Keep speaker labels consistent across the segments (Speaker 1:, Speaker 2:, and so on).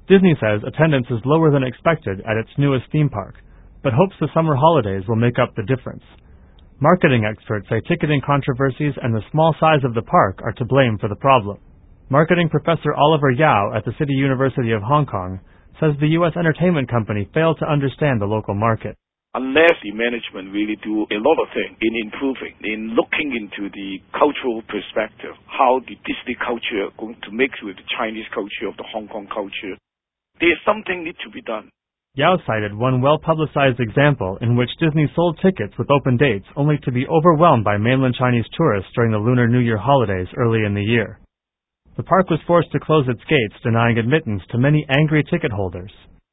Speaker 1: Disney says attendance is lower than expected at its newest theme park, but hopes the summer holidays will make up the difference. Marketing experts say ticketing controversies and the small size of the park are to blame for the problem. Marketing professor Oliver Yao at the City University of Hong Kong says the U.S. entertainment company failed to understand the local market.
Speaker 2: Unless the management really do a lot of things in improving, in looking into the cultural perspective, how the Disney culture going to mix with the Chinese culture of the Hong Kong culture, there's something need to be done.
Speaker 1: Yao cited one well-publicized example in which Disney sold tickets with open dates only to be overwhelmed by mainland Chinese tourists during the Lunar New Year holidays early in the year. The park was forced to close its gates, denying admittance to many angry ticket holders.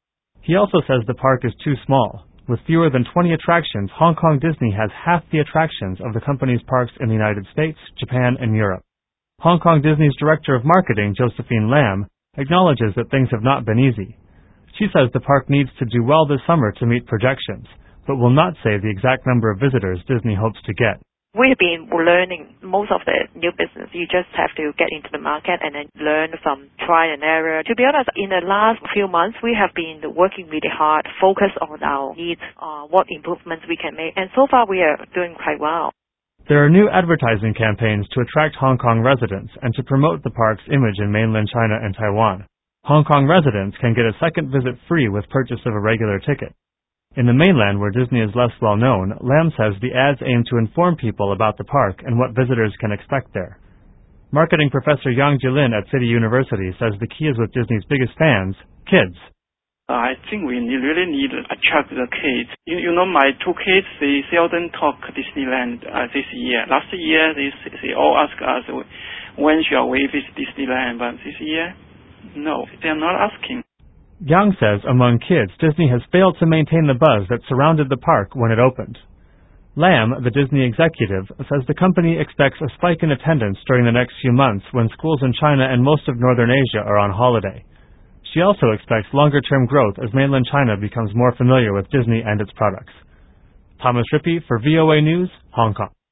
Speaker 1: He also says the park is too small. With fewer than 20 attractions, Hong Kong Disney has half the attractions of the company's parks in the United States, Japan, and Europe. Hong Kong Disney's Director of Marketing, Josephine Lam, acknowledges that things have not been easy. She says the park needs to do well this summer to meet projections, but will not say the exact number of visitors Disney hopes to get.
Speaker 3: We've been learning most of the new business. You just have to get into the market and then learn from trial and error. To be honest, in the last few months, we have been working really hard, focus on our needs, what improvements we can make, and so far we are doing quite well.
Speaker 1: There are new advertising campaigns to attract Hong Kong residents and to promote the park's image in mainland China and Taiwan. Hong Kong residents can get a second visit free with purchase of a regular ticket. In the mainland, where Disney is less well known, Lam says the ads aim to inform people about the park and what visitors can expect there. Marketing professor Yang Jilin at City University says the key is with Disney's biggest fans, kids.
Speaker 4: I think we really need to attract the kids. You know, my two kids, they seldom talk Disneyland this year. Last year, they all ask us, when shall we visit Disneyland? But this year, no, they're not asking.
Speaker 1: Yang says among kids, Disney has failed to maintain the buzz that surrounded the park when it opened. Lam, the Disney executive, says the company expects a spike in attendance during the next few months when schools in China and most of Northern Asia are on holiday. She also expects longer-term growth as mainland China becomes more familiar with Disney and its products. Thomas Rippey for VOA News, Hong Kong.